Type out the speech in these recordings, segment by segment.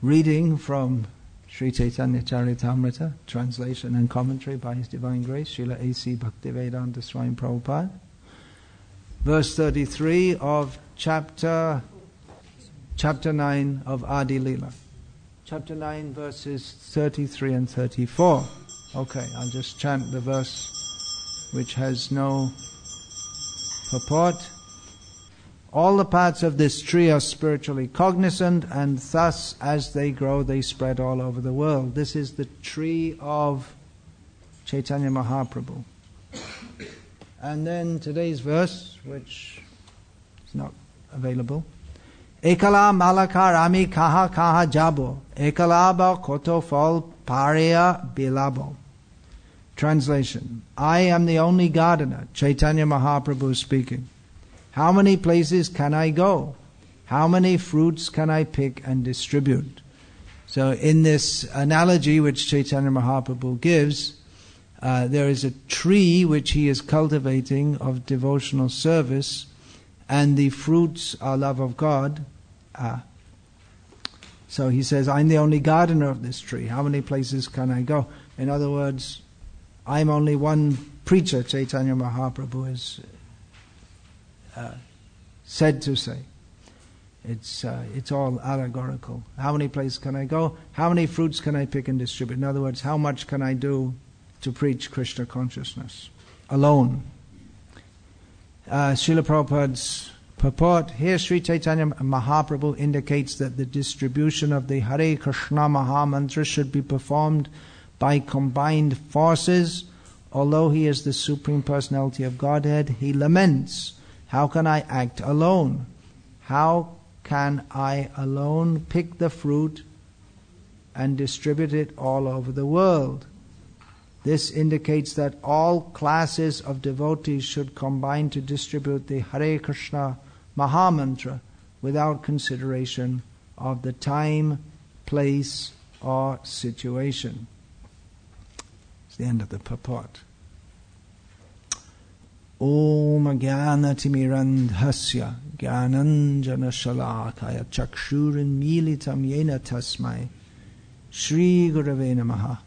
Reading from Sri Chaitanya Charitamrita, translation and commentary by His Divine Grace, Srila A.C. Bhaktivedanta Swami Prabhupada. Verse 33 of chapter 9 of Adi Leela. Chapter 9 verses 33 and 34. Okay, I'll just chant the verse which has no purport. All the parts of this tree are spiritually cognizant, and thus as they grow they spread all over the world. This is the tree of Chaitanya Mahaprabhu. And then today's verse, which is not available. Ekala malakar ami kaha kaha jabo, ekalaba koto fol paria bilabo. Translation. I am the only gardener, Chaitanya Mahaprabhu speaking. How many places can I go? How many fruits can I pick and distribute? So in this analogy which Chaitanya Mahaprabhu gives, there is a tree which he is cultivating of devotional service, and the fruits are love of God. So he says, I'm the only gardener of this tree. How many places can I go? In other words, I'm only one preacher, Chaitanya Mahaprabhu is said to say. It's all allegorical. How many places can I go? How many fruits can I pick and distribute? In other words, how much can I do to preach Krishna consciousness alone? Srila Prabhupada's purport. Here Sri Chaitanya Mahaprabhu indicates that the distribution of the Hare Krishna Maha Mantra should be performed by combined forces. Although he is the Supreme Personality of Godhead, he laments, how can I act alone? How can I alone pick the fruit and distribute it all over the world? This indicates that all classes of devotees should combine to distribute the Hare Krishna Maha Mantra without consideration of the time, place, or situation. It's the end of the purport. Om Jnanatirmirandhasya Jnananjana Shalakaya Chakshurin Militam Yena Tasmai Shri Gurave Namaha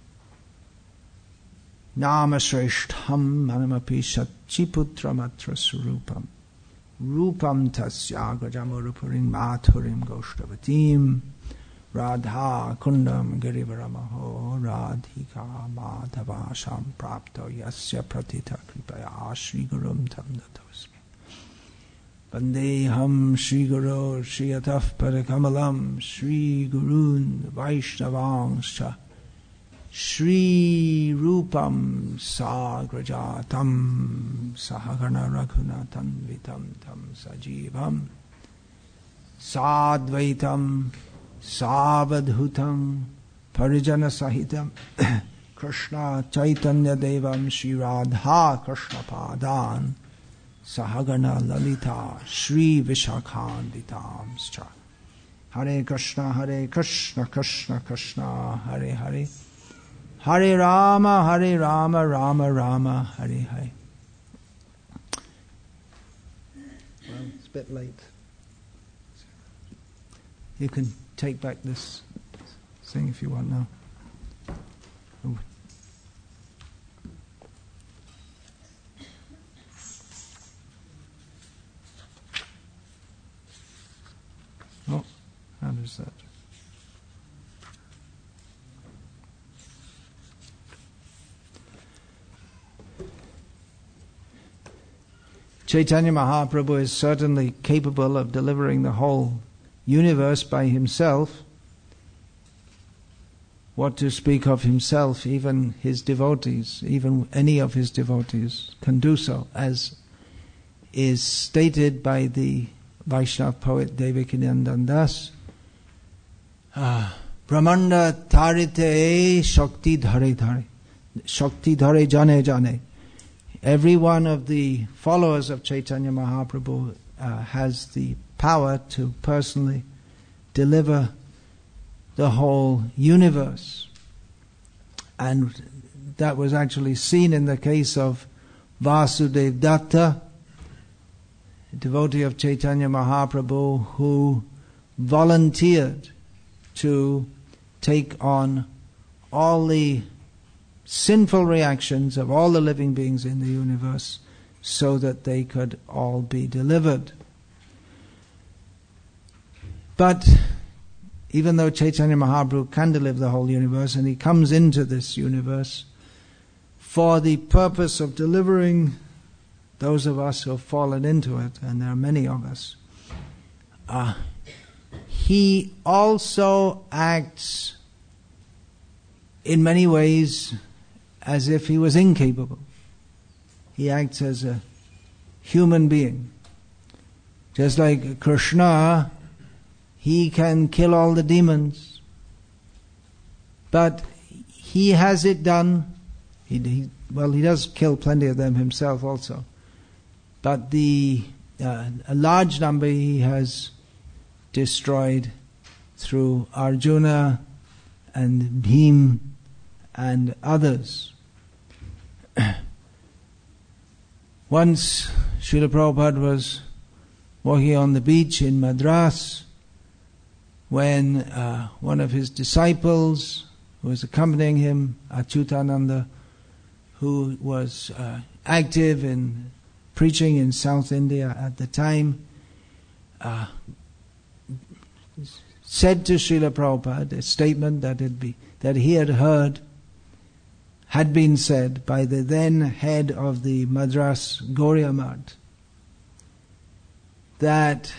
Namashreshtham Manamapi Satchiputra Surupam Rupam Tasya Gajamurupurim Mathurim Goshtavatim Radha Kundam Girivaramaho Radhika Madhava Samprapto Yasya Pratita Kripaya Shri Gurum Tam Datosmi Vandeham Shri Guru Shri Ataf Parakamalam Shri Gurun Vaishnavangscha Shri Rupam Sagrajatam Sahagana Raghunatan Vitam Tam Sajivam Sadvaitam Savadhutam Parijana Sahitam Krishna Chaitanya Devam Shri Radha Krishna Padan Sahagana Lalita Shri Vishakhanditamscha. Hare Krishna Krishna Krishna Hare Hare Hare Rama Rama Rama Hare Hare. Well, it's a bit late. You can take back this thing if you want now. Oh, how does that? Chaitanya Mahaprabhu is certainly capable of delivering the whole universe by himself. What to speak of himself, even his devotees, even any of his devotees can do so, as is stated by the Vaishnava poet Devakinandan Das. Brahmanda tarite shakti dhare dhare, shakti dhare jane jane. Every one of the followers of Chaitanya Mahaprabhu has the power to personally deliver the whole universe. And that was actually seen in the case of Vasudev Datta, a devotee of Chaitanya Mahaprabhu, who volunteered to take on all the sinful reactions of all the living beings in the universe so that they could all be delivered. But even though Chaitanya Mahaprabhu can deliver the whole universe, and he comes into this universe for the purpose of delivering those of us who have fallen into it, and there are many of us, he also acts in many ways as if he was incapable. He acts as a human being. Just like Krishna, he can kill all the demons, but he has it done. He does kill plenty of them himself also, but a large number he has destroyed through Arjuna and Bhim and others. Once Srila Prabhupada was walking on the beach in Madras when one of his disciples who was accompanying him, Achyutananda, who was active in preaching in South India at the time, said to Srila Prabhupada a statement that he had heard had been said by the then head of the Madras Gauriya Math, that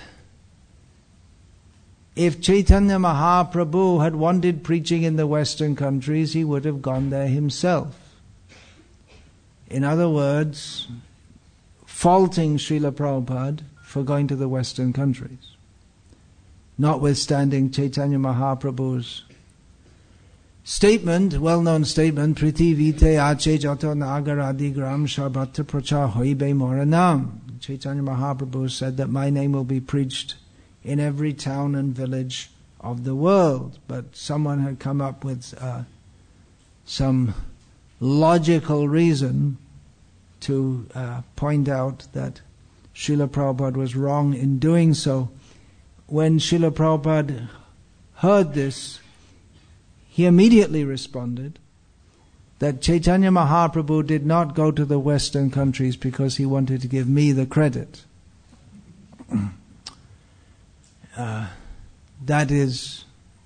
if Chaitanya Mahaprabhu had wanted preaching in the Western countries, he would have gone there himself. In other words, faulting Srila Prabhupada for going to the Western countries, notwithstanding Chaitanya Mahaprabhu's statement, well-known statement, Priti Vite Ache Jato Nagaradi Gram Sharbhata Pracha Hoibe Moranam. Chaitanya Mahaprabhu said that my name will be preached in every town and village of the world. But someone had come up with some logical reason to point out that Srila Prabhupada was wrong in doing so. When Srila Prabhupada heard this, he immediately responded that Chaitanya Mahaprabhu did not go to the Western countries because he wanted to give me the credit. That is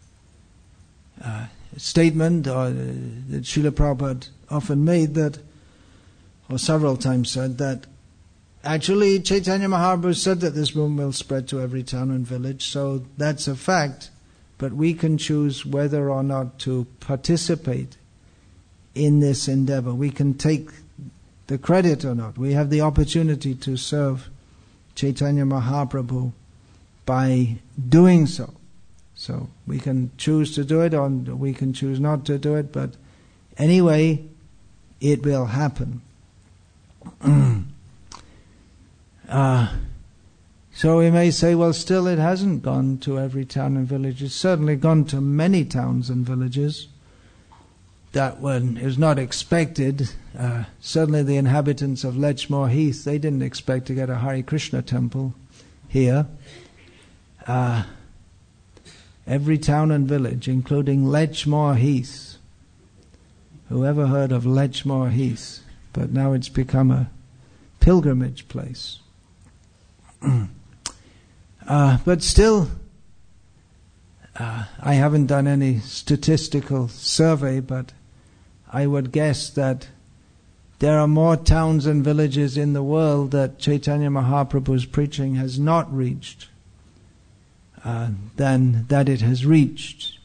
a statement that Srila Prabhupada often made, that, or several times said, that actually Chaitanya Mahaprabhu said that this movement will spread to every town and village, so that's a fact, but we can choose whether or not to participate in this endeavor. We can take the credit or not. We have the opportunity to serve Chaitanya Mahaprabhu by doing so. So we can choose to do it, or we can choose not to do it, but anyway, it will happen. So we may say, well, still it hasn't gone to every town and village. It's certainly gone to many towns and villages. That one is not expected. Certainly the inhabitants of Lechmore Heath, they didn't expect to get a Hare Krishna temple here. Every town and village, including Lechmore Heath. Whoever heard of Lechmore Heath? But now it's become a pilgrimage place. But still, I haven't done any statistical survey, but I would guess that there are more towns and villages in the world that Chaitanya Mahaprabhu's preaching has not reached than that it has reached.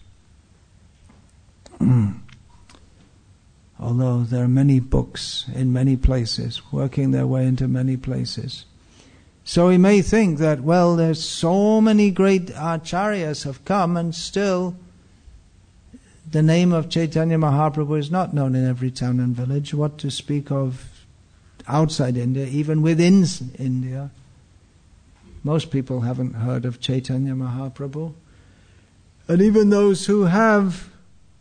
Although there are many books in many places, working their way into many places. So we may think that, well, there's so many great acharyas have come, and still the name of Chaitanya Mahaprabhu is not known in every town and village. What to speak of outside India, even within India. Most people haven't heard of Chaitanya Mahaprabhu. And even those who have,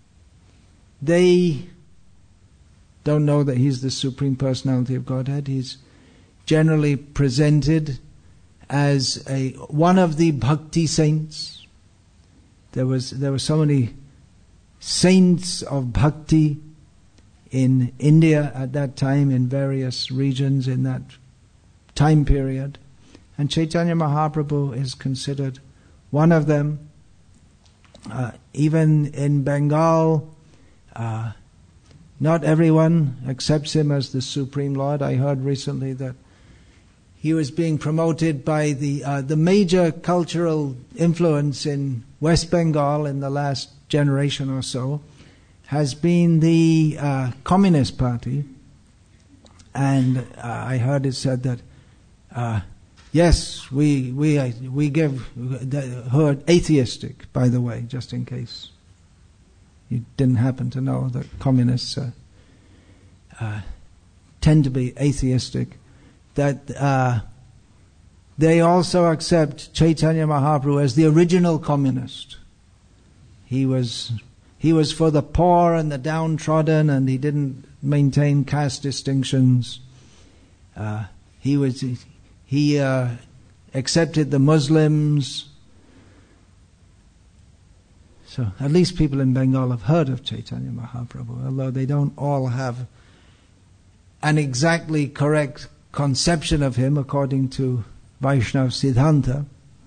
they don't know that he's the Supreme Personality of Godhead. He's generally presented as one of the bhakti saints. there were so many saints of bhakti in India at that time, in various regions in that time period. And Chaitanya Mahaprabhu is considered one of them. Even in Bengal, not everyone accepts him as the Supreme Lord. I heard recently that he was being promoted by the major cultural influence in West Bengal in the last generation or so has been the Communist Party. And I heard it said that yes, we give her atheistic, by the way, just in case you didn't happen to know that communists tend to be atheistic, that they also accept Chaitanya Mahaprabhu as the original communist. He was for the poor and the downtrodden, and he didn't maintain caste distinctions. He accepted the Muslims. So at least people in Bengal have heard of Chaitanya Mahaprabhu, although they don't all have an exactly correct conception of him according to Vaishnava Siddhanta.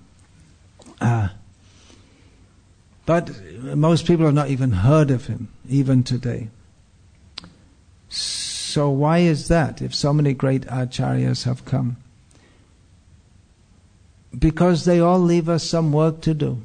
But most people have not even heard of him, even today. So why is that, if so many great acharyas have come? Because they all leave us some work to do.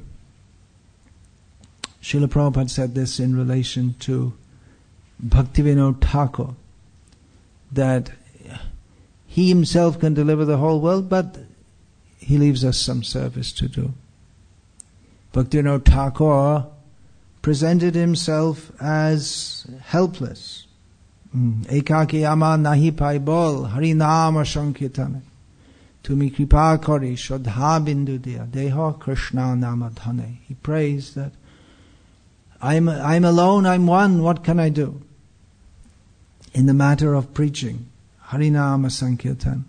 Srila Prabhupada said this in relation to Bhaktivinoda Thakur, that he himself can deliver the whole world, but he leaves us some service to do. Bhaktivinoda Thakur presented himself as helpless. Ekaki ama nahi pai bol, hari nama sankirtane. Tumi kripa kari shodha bindu dia, deha Krishna nama dhane. He prays that I'm alone, I'm one, what can I do? In the matter of preaching, Harinama Sankirtan.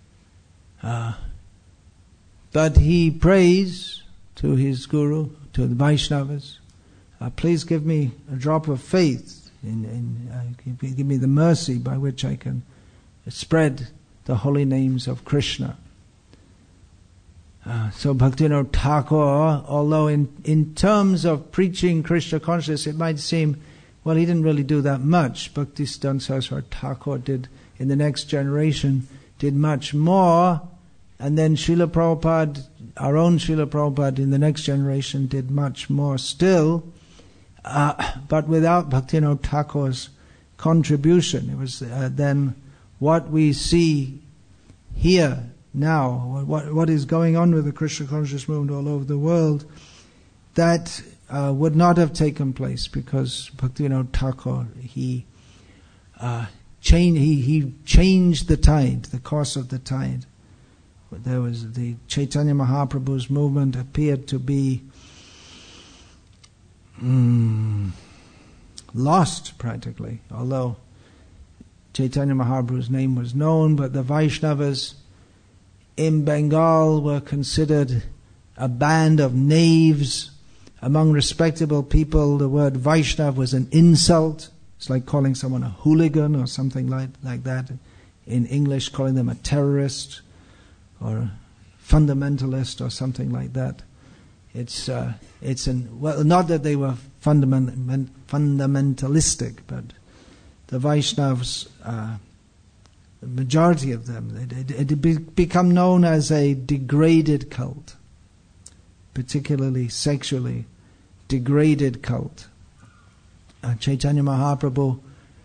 But he prays to his guru, to the Vaishnavas, please give me a drop of faith, give me the mercy by which I can spread the holy names of Krishna. So Bhaktivinoda Thakur, although in terms of preaching Krishna consciousness, it might seem, well, he didn't really do that much. Bhaktisiddhanta Saraswati Thakur did, in the next generation, did much more. And then Srila Prabhupada, our own Srila Prabhupada in the next generation did much more still. But without Bhaktivinoda Thakur's contribution, it was then what we see here now, what is going on with the Krishna consciousness movement all over the world, that would not have taken place because Bhaktivinoda Thakur, he changed the tide, the course of the tide. There was the Chaitanya Mahaprabhu's movement appeared to be lost practically, although Chaitanya Mahaprabhu's name was known, but the Vaishnavas in Bengal were considered a band of knaves. Among respectable people, the word Vaishnav was an insult. It's like calling someone a hooligan or something like that. In English, calling them a terrorist or a fundamentalist or something like that. Well, not that they were fundamentalistic, but the Vaishnavas, the majority of them, it had become known as a degraded cult, particularly sexually degraded cult. Chaitanya Mahaprabhu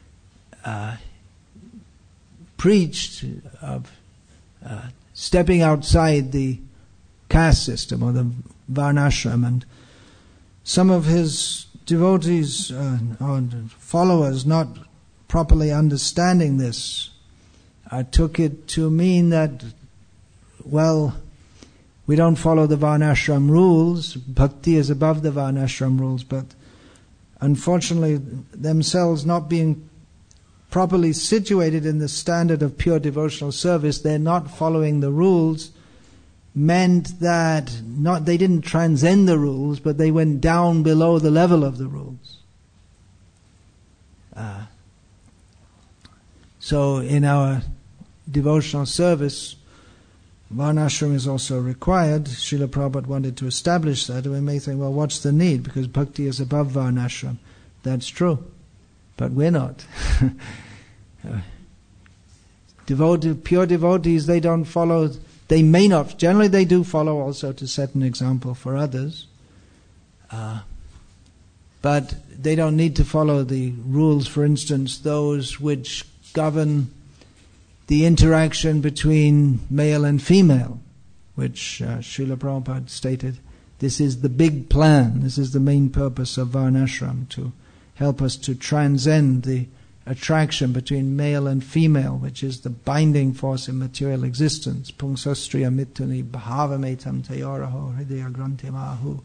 preached of stepping outside the caste system or the varnashram, and some of his devotees or followers, not properly understanding this, took it to mean that, well, we don't follow the varnashram rules, bhakti is above the varnashram rules, but unfortunately themselves not being properly situated in the standard of pure devotional service, they're not following the rules, meant that they didn't transcend the rules, but they went down below the level of the rules. So in our devotional service, Varnashram is also required. Srila Prabhupada wanted to establish that, and we may think, well, what's the need? Because bhakti is above Varnashram. That's true, but we're not. Pure devotees, they don't follow, they may not, generally they do follow also to set an example for others, but they don't need to follow the rules, for instance, those which govern the interaction between male and female, which Srila Prabhupada stated, this is the big plan, this is the main purpose of Varnashram, to help us to transcend the attraction between male and female, which is the binding force in material existence. Pungsastriya mituni bhavametam tayoraho hridaya grantimahu.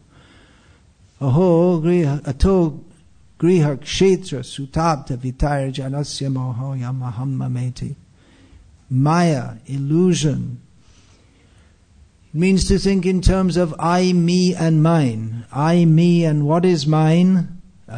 Aho ato griha kshetra sutabta vitayar janasya moho yamahammameti. Maya, illusion, means to think in terms of I, me, and mine. I, me, and what is mine?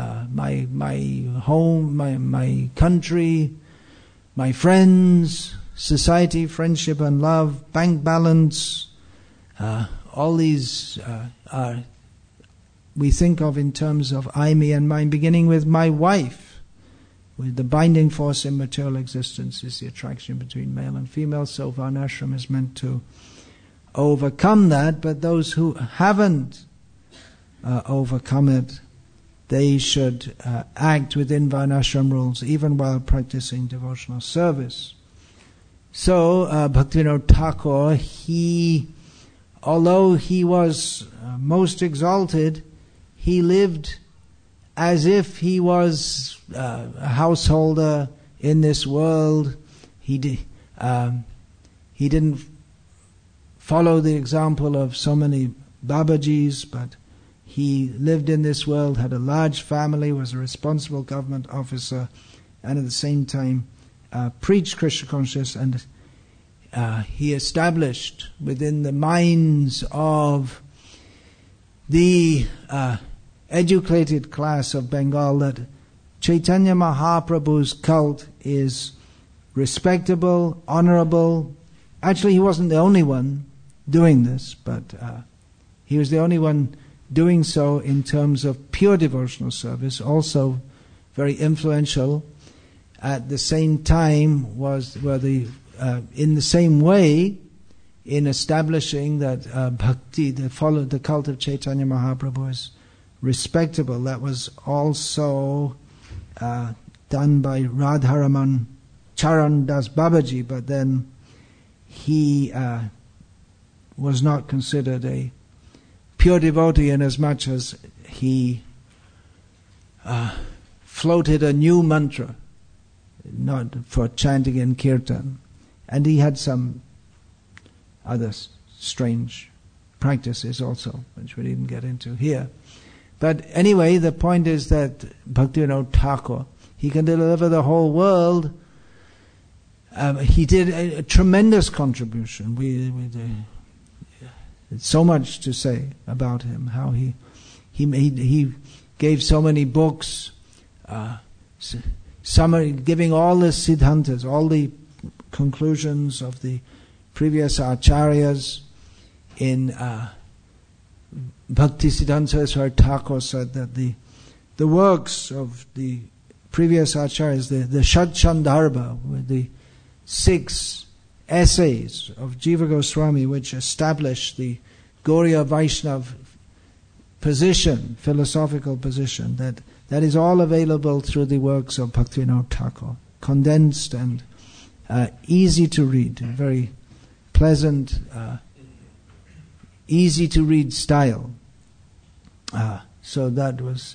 My home, my country, my friends, society, friendship and love, bank balance, all these are, we think of in terms of I, me and mine, beginning with my wife, with the binding force in material existence is the attraction between male and female. So Varnashram is meant to overcome that, but those who haven't overcome it, they should act within Varnashram rules even while practicing devotional service. So Bhaktivinoda Thakur, although he was most exalted, he lived as if he was a householder in this world. He didn't follow the example of so many Babajis, but he lived in this world, had a large family, was a responsible government officer, and at the same time preached Krishna consciousness, and he established within the minds of the educated class of Bengal that Chaitanya Mahaprabhu's cult is respectable, honorable. Actually, he wasn't the only one doing this, but he was the only one doing so in terms of pure devotional service, also very influential. At the same time were in the same way in establishing that bhakti, the cult of Chaitanya Mahaprabhu is respectable. That was also done by Radharaman Charan Das Babaji, but then he was not considered a pure devotee in as much as he floated a new mantra, not for chanting and kirtan, and he had some other strange practices also, which we didn't get into here. But anyway, the point is that Bhaktivinoda Thakur, he can deliver the whole world. He did a tremendous contribution. So much to say about him, how he gave so many books, summary, giving all the siddhantas, all the conclusions of the previous acharyas. In Bhakti Siddhanta Saraswati Thakur said that the works of the previous acharyas, the Shat Chandarbha, with the 6 essays of Jiva Goswami, which established the Gauriya Vaishnav position, philosophical position, that is all available through the works of Bhaktivinoda Thakur, condensed and easy to read, very pleasant, easy to read style. So that was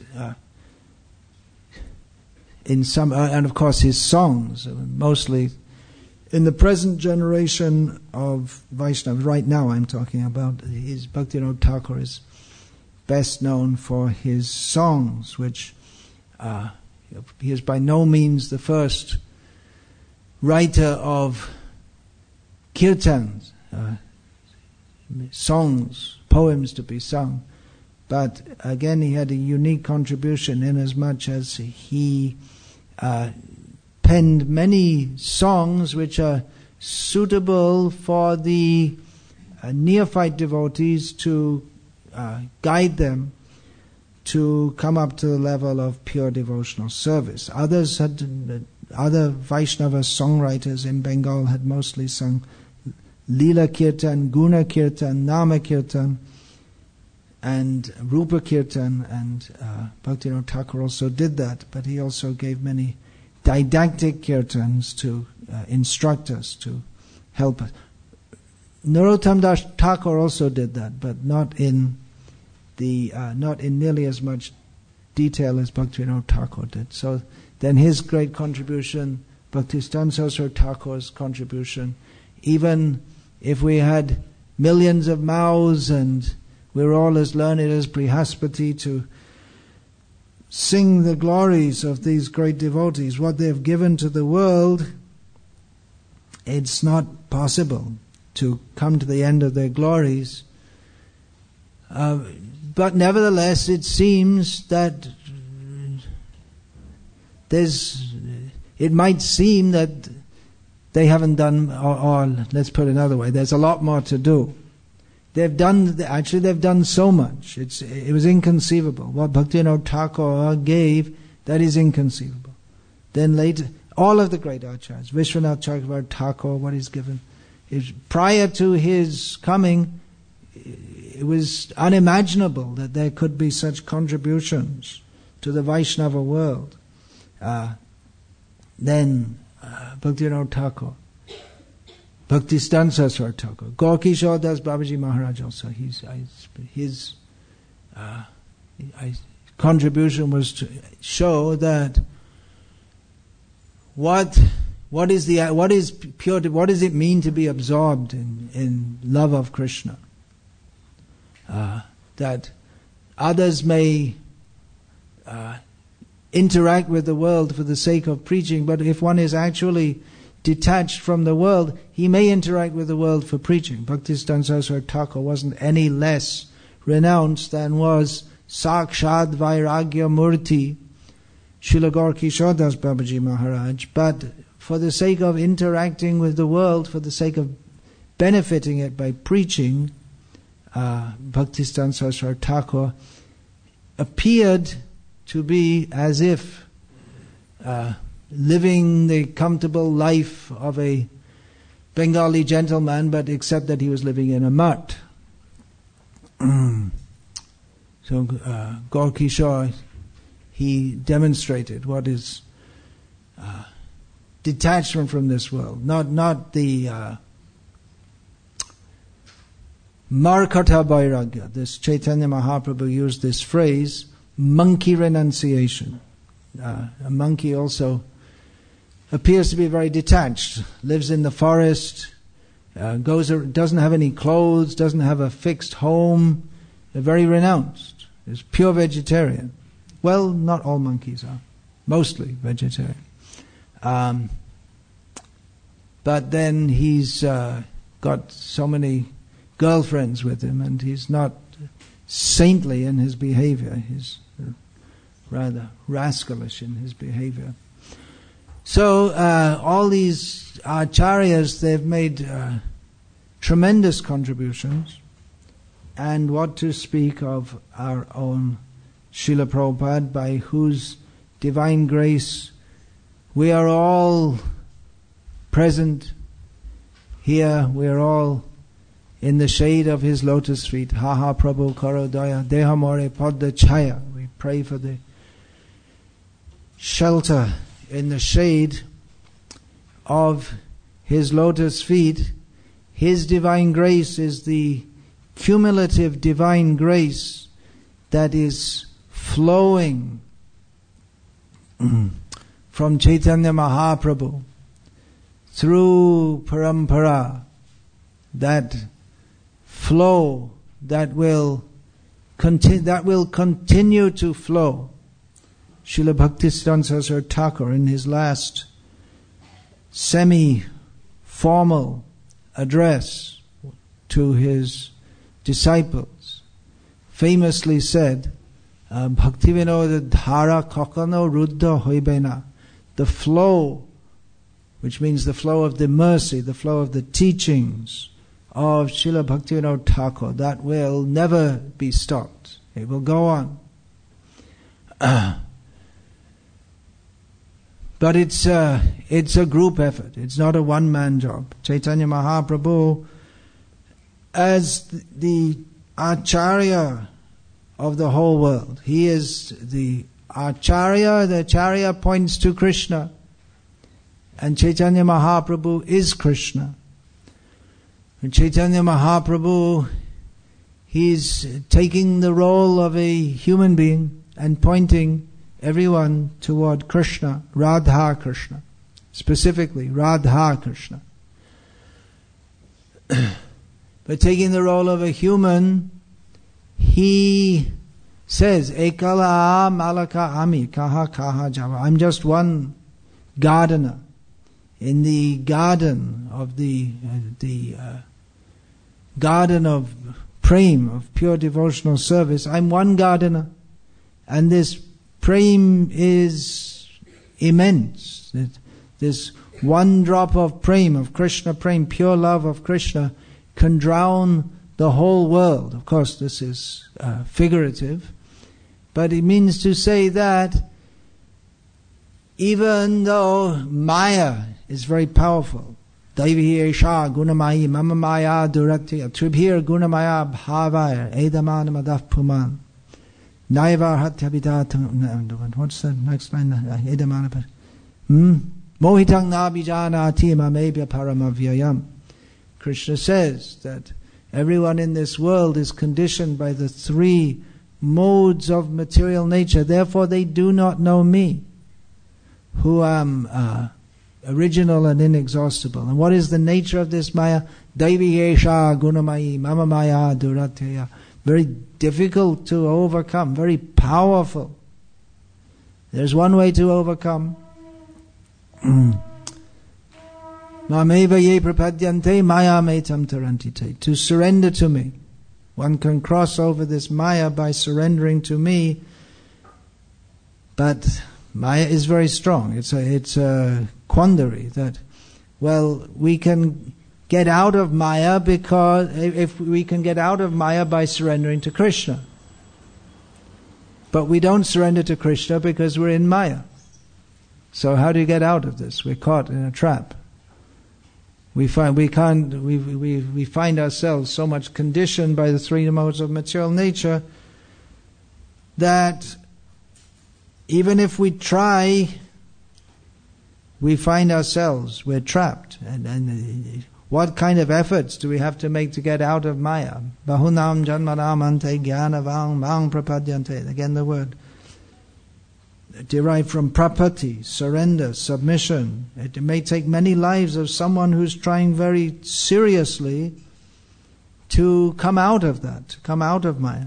in some, and of course his songs, mostly in the present generation of Vaishnavas, right now I'm talking about, his Bhaktivinoda Thakur is best known for his songs, which he is by no means the first writer of kirtans. songs, poems to be sung. But again, he had a unique contribution in as much as he penned many songs which are suitable for the neophyte devotees to guide them to come up to the level of pure devotional service. Other Vaishnava songwriters in Bengal had mostly sung Leela Kirtan, Guna Kirtan, Nama Kirtan, and Rupa Kirtan, and Bhaktivinoda Thakur also did that, but he also gave many didactic kirtans to instruct us, to help us. Narottam Das Thakur also did that, but not in nearly as much detail as Bhaktivinoda Thakur did. So then his great contribution, Bhaktisiddhanta Saraswati Thakur's contribution, even if we had millions of mouths and we're all as learned as Brihaspati to sing the glories of these great devotees, what they've given to the world, it's not possible to come to the end of their glories. But nevertheless, it seems that it might seem that they haven't done, or let's put it another way, there's a lot more to do. They've done so much. It was inconceivable. What Bhaktivinoda Thakur gave, that is inconceivable. Then later, all of the great acharyas, Vishwanath Chakravarti Thakur, what he's given, prior to his coming, it was unimaginable that there could be such contributions to the Vaishnava world. Then Bhaktivinoda Thakur, Bhaktisiddhanta Saraswati Thakur, Gaurkishore Das Babaji Maharaj also, his contribution was to show that what does it mean to be absorbed in love of Krishna? That others may interact with the world for the sake of preaching, but if one is actually detached from the world, he may interact with the world for preaching. Bhaktisiddhanta Saraswati Thakur wasn't any less renounced than was Sakshad Vairagya Murti Srila Gaurkishore Das Babaji Maharaj, but for the sake of interacting with the world, for the sake of benefiting it by preaching, Bhaktisiddhanta Saraswati Thakur appeared to be as if living the comfortable life of a Bengali gentleman, but except that he was living in a mutt. So Gaurkishore, he demonstrated what is detachment from this world, not the Markata Vairagya. This Chaitanya Mahaprabhu used this phrase, monkey renunciation. A monkey also appears to be very detached, lives in the forest, doesn't have any clothes, doesn't have a fixed home, very renounced, is pure vegetarian. Well, not all monkeys are, mostly vegetarian. But then he's got so many girlfriends with him, and he's not saintly in his behavior. He's rather rascalish in his behavior. So all these acharyas, they've made tremendous contributions, and what to speak of our own Srila Prabhupada, by whose divine grace we are all present here, we are all in the shade of his lotus feet. Ha ha Prabhu Karo Daya Deha More Padda Chaya. We pray for the shelter in the shade of his lotus feet. His divine grace is the cumulative divine grace that is flowing from Chaitanya Mahaprabhu through Parampara, that flow that will continue to flow. Srila Bhaktisiddhanta Saraswati Thakur, in his last semi-formal address to his disciples famously said, Bhaktivinoda dhara kakano ruddha hoibena. The flow, which means the flow of the mercy, the flow of the teachings of Srila Bhaktivinoda Thakur, that will never be stopped. It will go on. But it's a group effort. It's not a one-man job. Chaitanya Mahaprabhu, as the Acharya of the whole world, he is the Acharya. The Acharya points to Krishna, and Chaitanya Mahaprabhu is Krishna. And Chaitanya Mahaprabhu, he's taking the role of a human being and pointing everyone toward Krishna, Radha Krishna, specifically Radha Krishna. But taking the role of a human, he says, Ekala Malaka Ami Kaha Kaha Java. I'm just one gardener in the garden of the garden of prem, of pure devotional service. I'm one gardener, and this prem is immense. This one drop of prem, of Krishna prem, pure love of Krishna, can drown the whole world. Of course, this is figurative, but it means to say that even though Maya is very powerful, Daivi Esha Gunamayi Mama Maya Duratya Tribhir Gunamaya Bhavaya Edaman Madaf Puman Naivar Hatyabidat. What's the next line? Edaman Mohitang Nabijana Tima Mebya Paramavyayam. Krishna says that everyone in this world is conditioned by the three modes of material nature. Therefore, they do not know me, who am original and inexhaustible. And what is the nature of this Maya? Daivi Esha Gunamayi Mama Maya Duratya. Very difficult to overcome, very powerful. There's one way to overcome. Mameva ye prapadyante maya metam tarantite. To surrender to me. One can cross over this Maya by surrendering to me, but Maya is very strong. It's a quandary that, well, we can get out of Maya because if we can get out of Maya by surrendering to Krishna. But we don't surrender to Krishna because we're in Maya. So how do you get out of this? We're caught in a trap. We find ourselves so much conditioned by the three modes of material nature that even if we try, we find ourselves, we're trapped. And what kind of efforts do we have to make to get out of Maya? Bahunam janmanam ante jnanavang mang prapadyante. Again the word. Derived from prapati, surrender, submission. It may take many lives of someone who's trying very seriously to come out of that, to come out of Maya.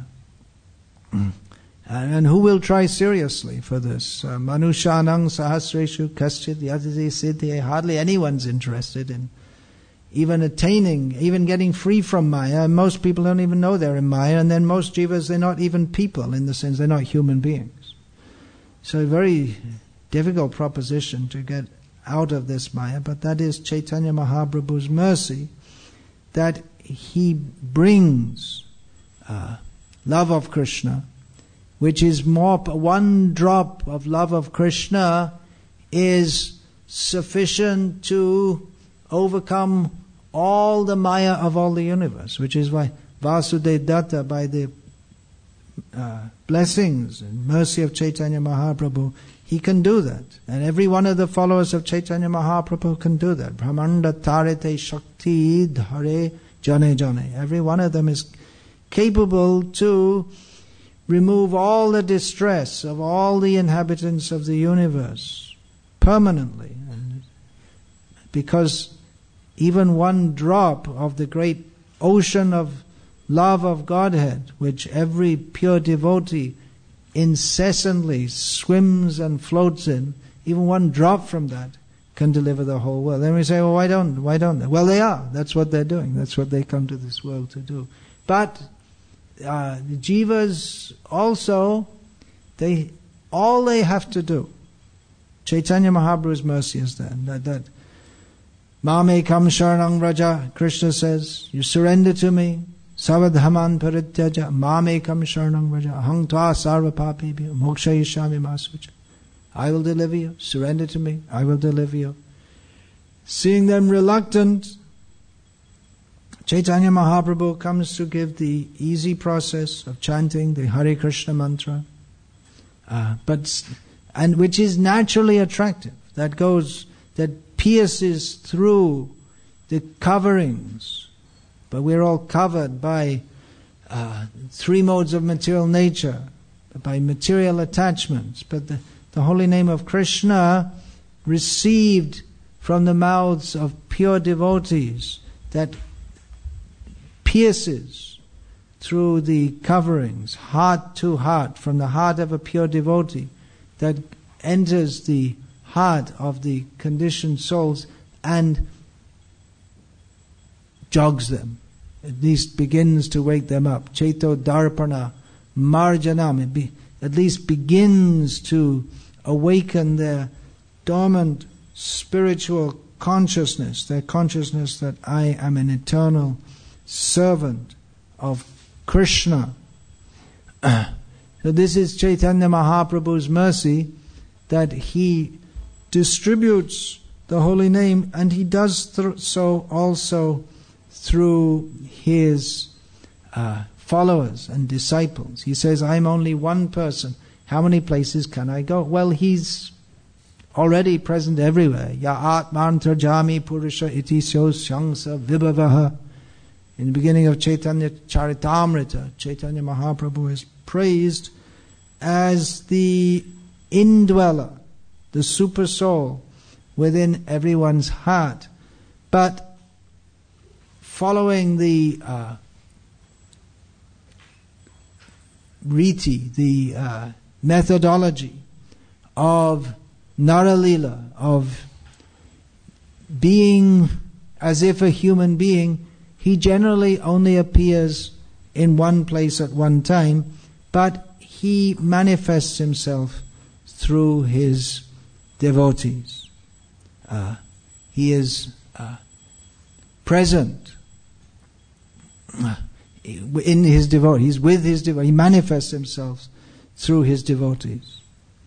And who will try seriously for this? Manushanang sahasreshu kaschid yadisi siddhi. Hardly anyone's interested in even attaining, even getting free from Maya. And most people don't even know they're in Maya. And then most jivas, they're not even people in the sense they're not human beings. So a very difficult proposition to get out of this Maya, but that is Chaitanya Mahaprabhu's mercy, that he brings love of Krishna, which is more, one drop of love of Krishna is sufficient to overcome all the Maya of all the universe, which is why Vasudeva Datta, by the blessings and mercy of Chaitanya Mahaprabhu, he can do that. And every one of the followers of Chaitanya Mahaprabhu can do that. Brahmanda tarete shakti dhare jane jane. Every one of them is capable to remove all the distress of all the inhabitants of the universe permanently. And because even one drop of the great ocean of love of Godhead, which every pure devotee incessantly swims and floats in, even one drop from that can deliver the whole world. Then we say, well, why don't they? Well, they are. That's what they're doing. That's what they come to this world to do. But the jivas also, all they have to do, Chaitanya Mahaprabhu's mercy is there. That Mamekam Sharanang Vraja, Krishna says, you surrender to me, Savadhaman Parityaja, Mamekam Sharanang Vraja, Ahang Tva Sarva Papibhyo, Moksha Yishami Masucha. I will deliver you, surrender to me, I will deliver you. Seeing them reluctant, Chaitanya Mahaprabhu comes to give the easy process of chanting the Hare Krishna mantra, and which is naturally attractive. That pierces through the coverings. But we're all covered by three modes of material nature, by material attachments. But the holy name of Krishna, received from the mouths of pure devotees, that pierces through the coverings, heart to heart, from the heart of a pure devotee, that enters the heart of the conditioned souls and jogs them, at least begins to wake them up. Cheto Darpana Marjanam, at least begins to awaken their dormant spiritual consciousness, their consciousness that I am an eternal servant of Krishna. So this is Chaitanya Mahaprabhu's mercy, that he distributes the holy name, and he does so also through his followers and disciples. He says, I'm only one person. How many places can I go? Well, he's already present everywhere. Ya atmantrajami purusha iti syangsa vibhavaha. In the beginning of Chaitanya Charitamrita, Chaitanya Mahaprabhu is praised as the indweller, the super soul within everyone's heart. But following the riti, the methodology of Naralila, of being as if a human being, he generally only appears in one place at one time, but he manifests himself through his devotees. He is present in his devotees. He's with his devotees. He manifests himself through his devotees.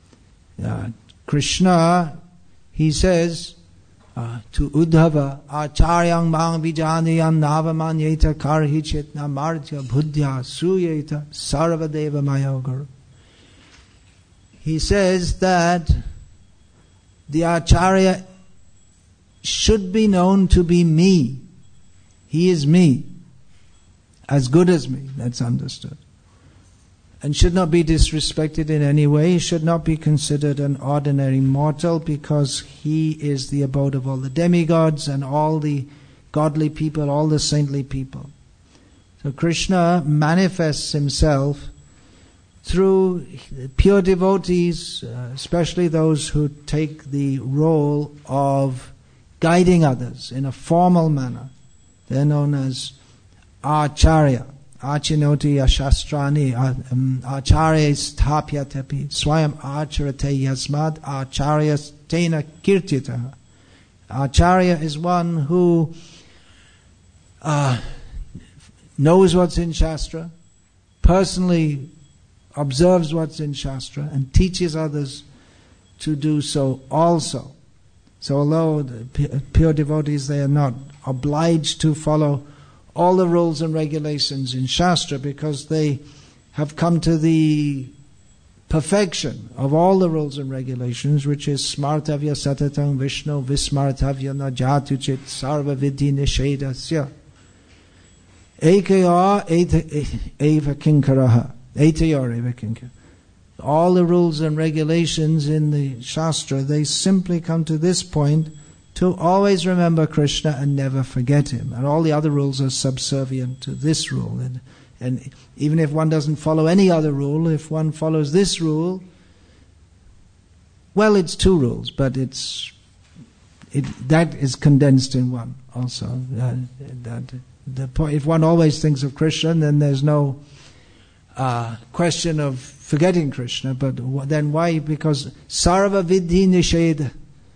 Krishna, he says to Uddhava, Acharyang mang vijanayam navamanyeta karhi chetna martya buddhya suyeta sarvadeva mayoguru. He says that the Acharya should be known to be me. He is me. As good as me, that's understood. And should not be disrespected in any way. He should not be considered an ordinary mortal, because he is the abode of all the demigods and all the godly people, all the saintly people. So Krishna manifests himself through pure devotees, especially those who take the role of guiding others in a formal manner. They're known as Acharya. Achinoti ashastrani acharya sthapya tepi swayam acharate yasmad acharya tena kirtita. Acharya is one who knows what's in Shastra, personally observes what's in Shastra, and teaches others to do so also. So although the pure devotees, they are not obliged to follow all the rules and regulations in Shastra, because they have come to the perfection of all the rules and regulations, which is smartavya satatang Vishnu vismartavya na jatuchit sarva vidhi nishedasya ekaya eva kinkaraha etayor eva kinkaraha. All the rules and regulations in the Shastra, they simply come to this point, to always remember Krishna and never forget him. And all the other rules are subservient to this rule. And even if one doesn't follow any other rule, if one follows this rule, well, it's two rules, but that is condensed in one also. If one always thinks of Krishna, then there's no question of forgetting Krishna. But then why? Because sarva vidhi nisheda.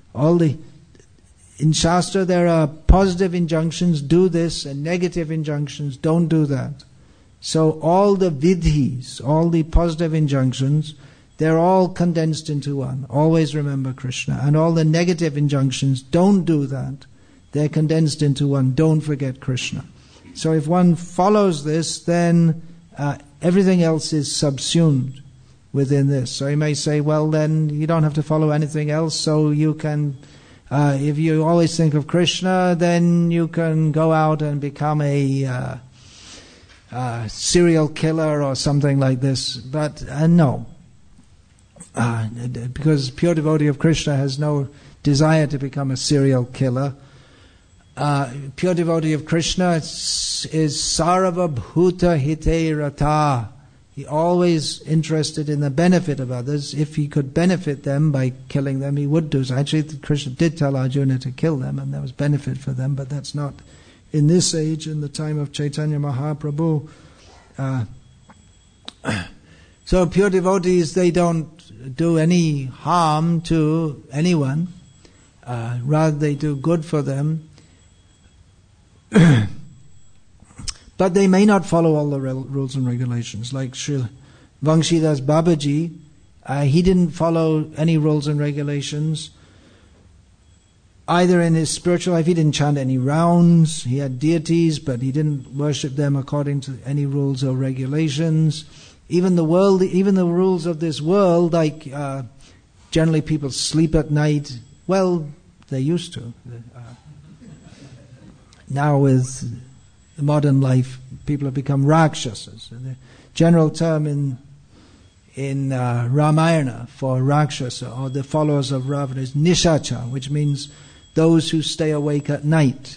In Shastra there are positive injunctions, do this, and negative injunctions, don't do that. So all the vidhis, all the positive injunctions, they're all condensed into one. Always remember Krishna. And all the negative injunctions, don't do that. They're condensed into one. Don't forget Krishna. So if one follows this, then everything else is subsumed within this. So you may say, well, then you don't have to follow anything else, so you can, if you always think of Krishna, then you can go out and become a serial killer or something like this. But no. Because pure devotee of Krishna has no desire to become a serial killer. Pure devotee of Krishna is sarva bhuta hite rata. He always interested in the benefit of others. If he could benefit them by killing them, he would do so. Actually, Krishna did tell Arjuna to kill them, and there was benefit for them, but that's not in this age, in the time of Chaitanya Mahaprabhu. So pure devotees, they don't do any harm to anyone. Rather, they do good for them. But they may not follow all the rules and regulations. Like Sri Vangshidas Babaji, he didn't follow any rules and regulations. Either in his spiritual life, he didn't chant any rounds. He had deities, but he didn't worship them according to any rules or regulations. Even the rules of this world, like generally people sleep at night. Well, they used to. Now with modern life, people have become rakshasas. The general term in Ramayana for rakshasa, or the followers of Ravana, is nishacha, which means those who stay awake at night.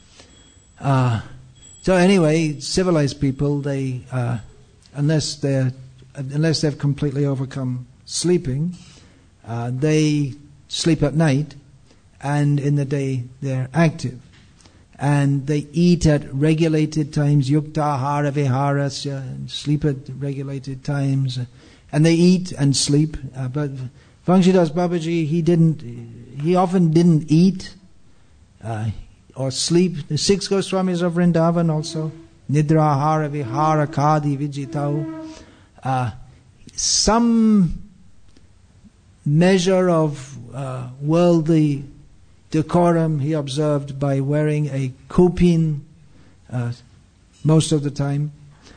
So anyway, civilized people, they unless they've completely overcome sleeping, they sleep at night, and in the day they're active. And they eat at regulated times, yukta ahara viharasya, and sleep at regulated times. And they eat and sleep. But Vangshidas Babaji, he often didn't eat or sleep. The 6 Goswamis of Vrindavan also. Nidra ahara vihara kadi vijitau. Some measure of worldly decorum he observed by wearing a kupin most of the time.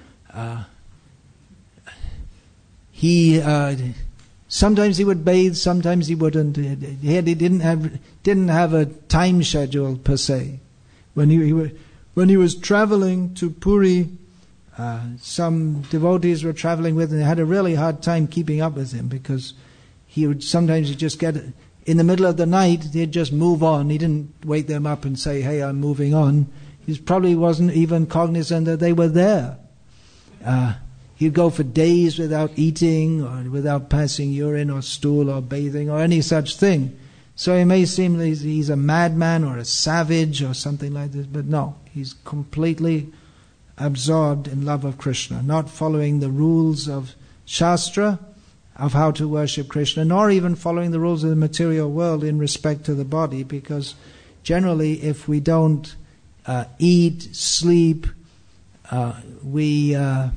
Sometimes he would bathe, sometimes he wouldn't. He didn't have a time schedule per se. When he was traveling to Puri, some devotees were traveling with him. They had a really hard time keeping up with him, because he'd just get in the middle of the night, he'd just move on. He didn't wake them up and say, hey, I'm moving on. He probably wasn't even cognizant that they were there. He'd go for days without eating, or without passing urine or stool or bathing or any such thing. So it may seem that he's a madman or a savage or something like this, but no, he's completely absorbed in love of Krishna, not following the rules of Shastra, of how to worship Krishna, nor even following the rules of the material world in respect to the body, because generally if we don't eat, sleep, we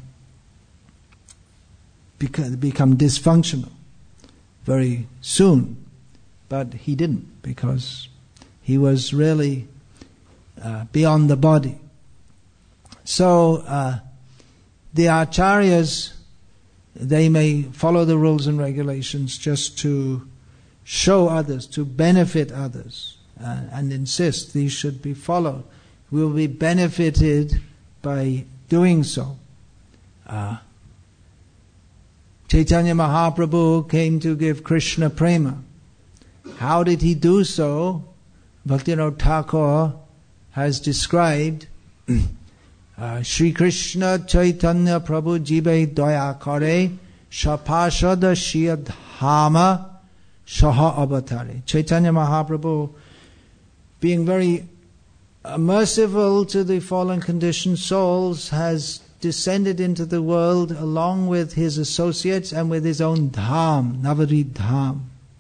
become dysfunctional very soon. But he didn't, because he was really beyond the body. So the acharyas, they may follow the rules and regulations just to show others, to benefit others, and insist these should be followed. We will be benefited by doing so. Chaitanya Mahaprabhu came to give Krishna prema. How did he do so? Bhaktivinoda Thakur has described Shri Krishna Chaitanya Prabhu Jibe Daya Kare Shapashada Shiyadhama Shaha Avatare. Chaitanya Mahaprabhu, being very merciful to the fallen conditioned souls, has descended into the world along with his associates and with his own dham, Navarid Dham.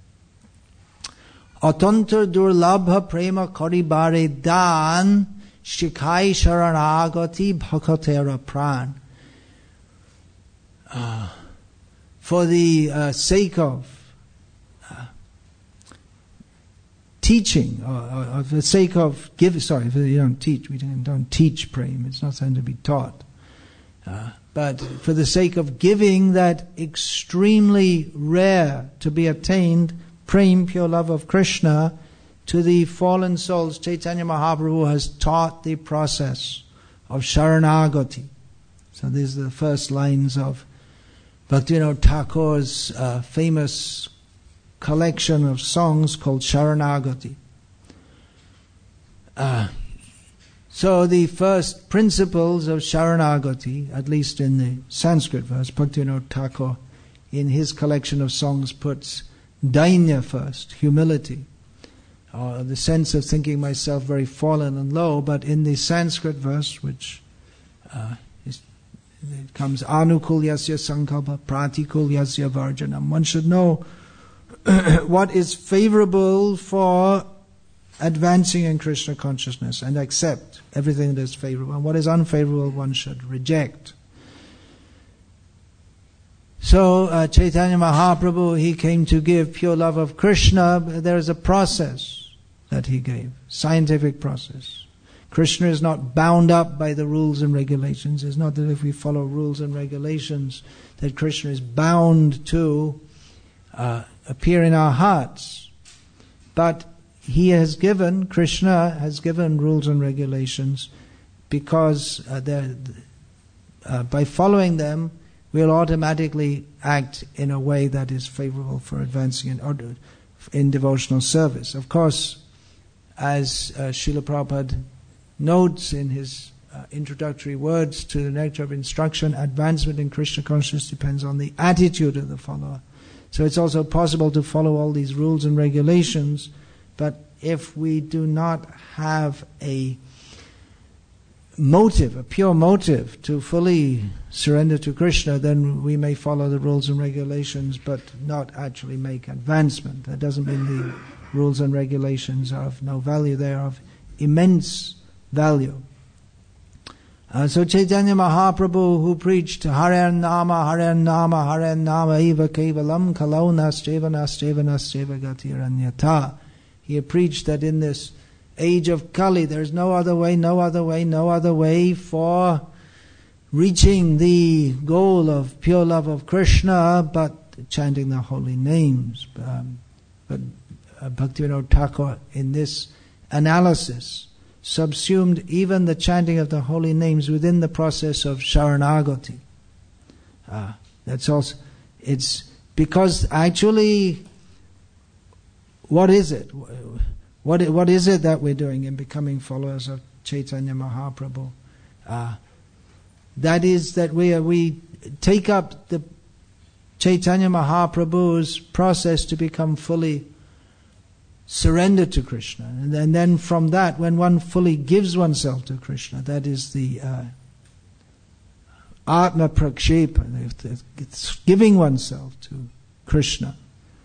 Atantar durlabha prema karibare dan shikai sharanagati bhakatera pran. For the sake of teaching, or for the sake of giving, we don't teach prema, it's not something to be taught. But for the sake of giving that extremely rare to be attained prema, pure love of Krishna, to the fallen souls, Chaitanya Mahaprabhu has taught the process of Sharanagati. So these are the first lines of Bhaktivinoda Thakur's famous collection of songs called Sharanagati. So the first principles of Sharanagati, at least in the Sanskrit verse, Bhaktivinoda Thakur in his collection of songs puts Dainya first, humility, or the sense of thinking myself very fallen and low, but in the Sanskrit verse, which it comes Anukul Yasya Sankalpa, Pratikul Yasya Varjanam. One should know what is favorable for advancing in Krishna consciousness and accept everything that is favorable. And what is unfavorable, one should reject. So Chaitanya Mahaprabhu, he came to give pure love of Krishna. There is a process that he gave, scientific process. Krishna is not bound up by the rules and regulations. It's not that if we follow rules and regulations that Krishna is bound to appear in our hearts. But Krishna has given rules and regulations because by following them, we'll automatically act in a way that is favorable for advancing in devotional service. Of course, as Srila Prabhupada notes in his introductory words to the Nectar of Instruction, advancement in Krishna consciousness depends on the attitude of the follower. So it's also possible to follow all these rules and regulations, but if we do not have a motive, a pure motive to fully surrender to Krishna, then we may follow the rules and regulations but not actually make advancement. That doesn't mean the rules and regulations are of no value. They are of immense value. So Chaitanya Mahaprabhu, who preached Hare Nama, Hare Nama, Hare Nama, Eva Kevalam, Kalau Nastreva, Nastreva, Nastreva Gatiranyata. He preached that in this age of Kali, there is no other way, no other way, no other way for reaching the goal of pure love of Krishna, but chanting the holy names. But Bhaktivinoda Thakur, in this analysis, subsumed even the chanting of the holy names within the process of Sharanagati. That's also, it's because actually, what is it? What is it that we're doing in becoming followers of Chaitanya Mahaprabhu? That is that we take up the Chaitanya Mahaprabhu's process to become fully surrendered to Krishna. And then from that, when one fully gives oneself to Krishna, that is the Atma Prakshepa, it's giving oneself to Krishna.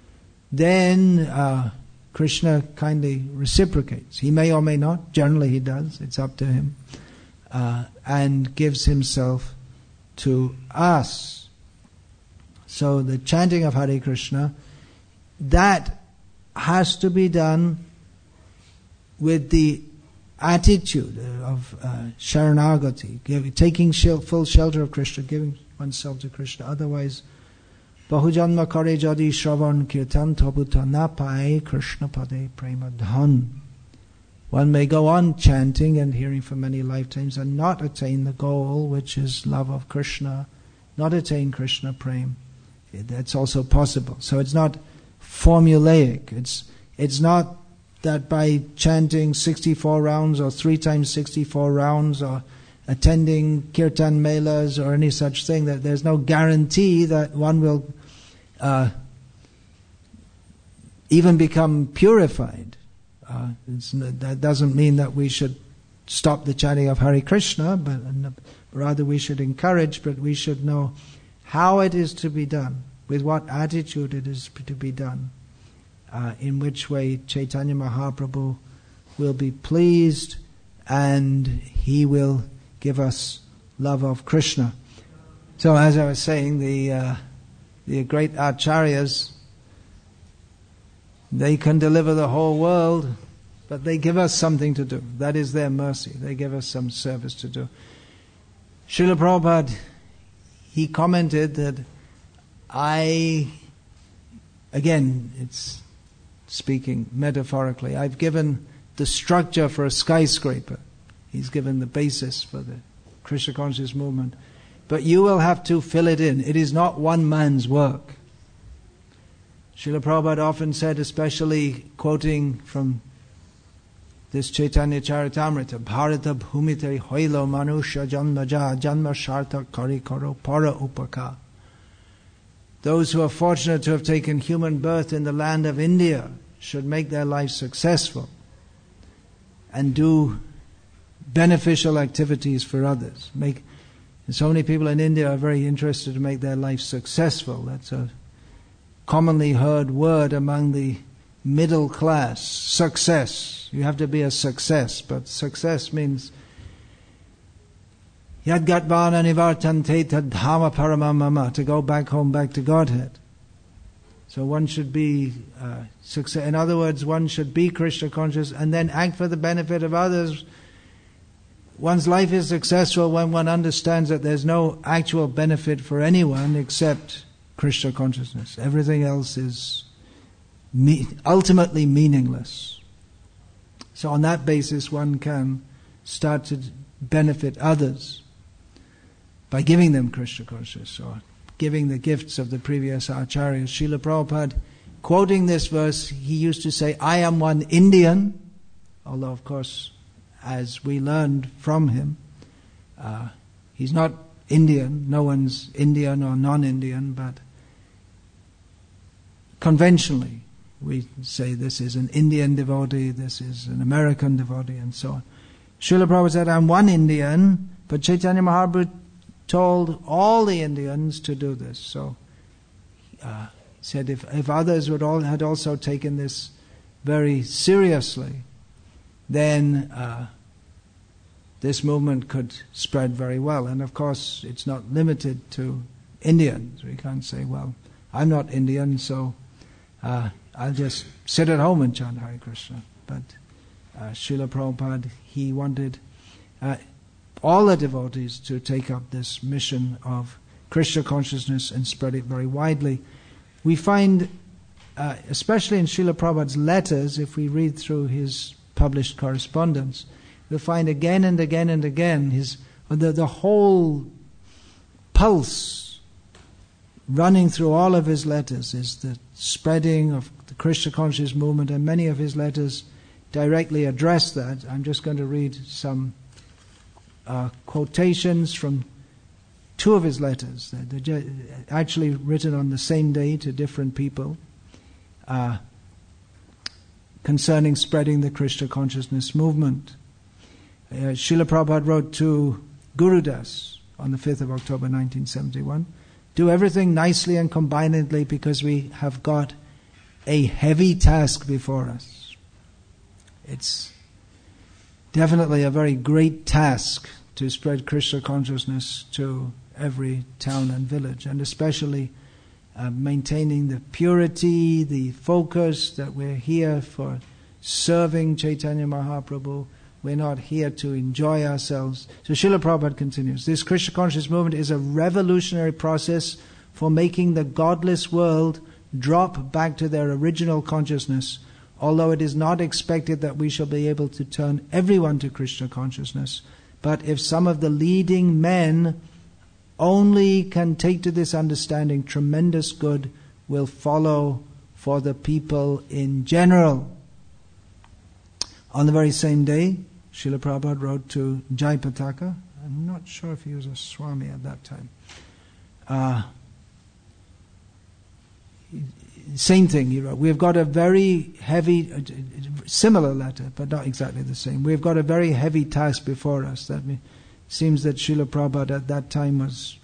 Then Krishna kindly reciprocates. He may or may not. Generally he does. It's up to him. And gives himself to us. So the chanting of Hare Krishna, that has to be done with the attitude of Sharanagati, taking full shelter of Krishna, giving oneself to Krishna. Otherwise, Bahujanma kare jadi shravan kirtan tabuta na pae Krishna pade prema dhan. One may go on chanting and hearing for many lifetimes and not attain the goal, which is love of Krishna, not attain Krishna prema. That's also possible. So it's not formulaic. It's not that by chanting 64 rounds or 3 times 64 rounds or attending kirtan melas or any such thing, that there's no guarantee that one will even become purified. That doesn't mean that we should stop the chanting of Hare Krishna, but rather we should encourage, but we should know how it is to be done, with what attitude it is to be done, in which way Chaitanya Mahaprabhu will be pleased and he will give us love of Krishna. So as I was saying, the great acharyas, they can deliver the whole world, but they give us something to do. That is their mercy. They give us some service to do. Srila Prabhupada, he commented that again, it's speaking metaphorically, I've given the structure for a skyscraper. He's given the basis for the Krishna conscious movement. But you will have to fill it in. It is not one man's work. Srila Prabhupada often said, especially quoting from this Chaitanya Charitamrita, Bharata bhumite hoilo manusha janmaja janma sharta kari karo para upaka. Those who are fortunate to have taken human birth in the land of India should make their life successful and do beneficial activities for others. So many people in India are very interested to make their life successful. That's a commonly heard word among the middle class. Success. You have to be a success, but success means Yadgatvana nivartante tadhama paramamama, to go back home, back to Godhead. So one should be success. In other words, one should be Krishna conscious and then act for the benefit of others. One's life is successful when one understands that there's no actual benefit for anyone except Krishna consciousness. Everything else is ultimately meaningless. So on that basis one can start to benefit others by giving them Krishna consciousness or giving the gifts of the previous acharyas. Srila Prabhupada, quoting this verse, he used to say, I am one Indian, although of course, as we learned from him, he's not Indian, no one's Indian or non-Indian, but conventionally we say this is an Indian devotee, this is an American devotee, and so on. Srila Prabhupada said, I'm one Indian, but Chaitanya Mahaprabhu told all the Indians to do this. So he said if others had also taken this very seriously, then this movement could spread very well. And of course, it's not limited to Indians. We can't say, well, I'm not Indian, so I'll just sit at home and chant Hare Krishna. But Srila Prabhupada, he wanted all the devotees to take up this mission of Krishna consciousness and spread it very widely. We find, especially in Srila Prabhupada's letters, if we read through his published correspondence, we'll find again and again and again the whole pulse running through all of his letters is the spreading of the Krishna conscious movement, and many of his letters directly address that. I'm just going to read some quotations from two of his letters. They're actually written on the same day to different people concerning spreading the Krishna consciousness movement. Srila Prabhupada wrote to Gurudas on the 5th of October 1971, do everything nicely and combinedly because we have got a heavy task before us. It's definitely a very great task to spread Krishna consciousness to every town and village, and especially maintaining the purity, the focus that we're here for serving Chaitanya Mahaprabhu. We're not here to enjoy ourselves. So Srila Prabhupada continues, this Krishna conscious movement is a revolutionary process for making the godless world drop back to their original consciousness, although it is not expected that we shall be able to turn everyone to Krishna consciousness. But if some of the leading men only can take to this understanding, tremendous good will follow for the people in general. On the very same day, Srila Prabhupada wrote to Jayapataka. I'm not sure if he was a Swami at that time. Same thing he wrote. We've got a very heavy, similar letter, but not exactly the same. We've got a very heavy task before us. That seems that Srila Prabhupada at that time was